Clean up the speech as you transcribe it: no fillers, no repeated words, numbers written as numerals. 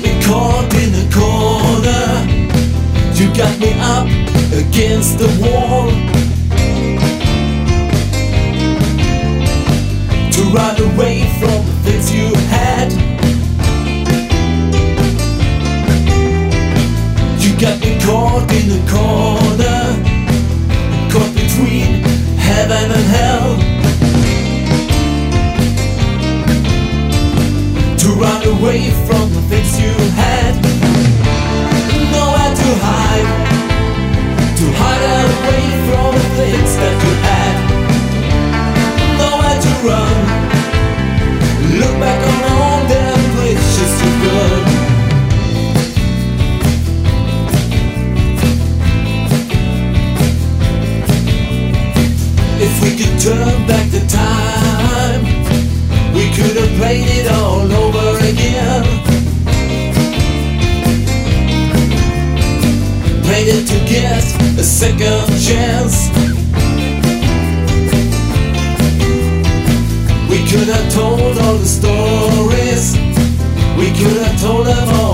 me caught in a corner. You got me up against the wall to run away from the things you had. You got me caught in a corner, caught between heaven and hell, to run away from the things you had. Nowhere to hide away from the things that you had. Nowhere to run, look back on all the places you've gone. If we could turn back the time, we could have played it all over again. Played it to get a second chance. We could have told all the stories, we could have told them all